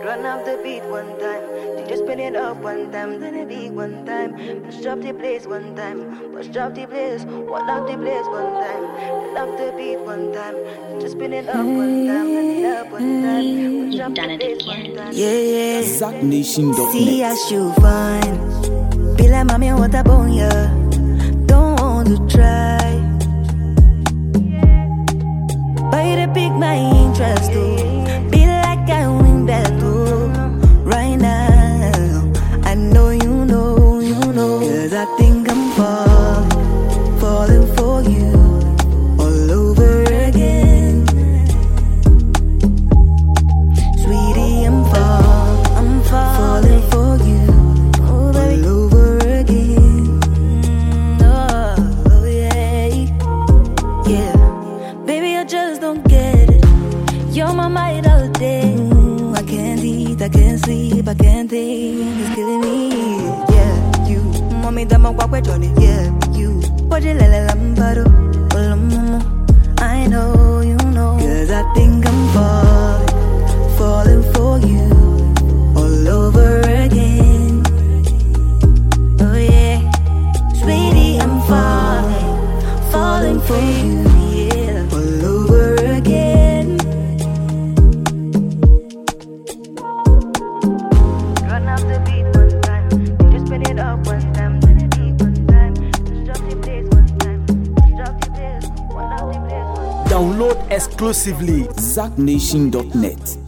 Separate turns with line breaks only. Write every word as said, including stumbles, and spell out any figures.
Run up the beat one time, then just spin it up one time, then the beat one time. Push up the place one time, push up the place, walk up the place one time. Run up the beat one time, then just spin it up one time, then it up one time. Push up the place one time.
Yeah, yeah.
Zack Nation dot net.
See as you fine. Be like mommy, what a bone, yeah. Don't want to try. But you pick my interest too. Be like I win that too. Right now, I know you know, you know. Cause I think I'm falling, falling for you all over again. Sweetie, I'm falling, I'm falling for you all over again. Oh, oh yeah, yeah. Baby, I just don't get it. You're my mind all day. I can't eat, I can't sleep, I can't think. It's killing me. Yeah, you. Mommy, that my walk with Johnny. Yeah, you. What you lele lambado? I know, you know. Cause I think I'm falling, falling for you all over again. Oh yeah. Sweetie, I'm falling, falling for you. Yeah, all over again.
Run up the beat one time, then just spin it up one time, then the beat one time. Push up the place one time, push up the place, walk up the place one time.
Download exclusively Zack Nation dot net.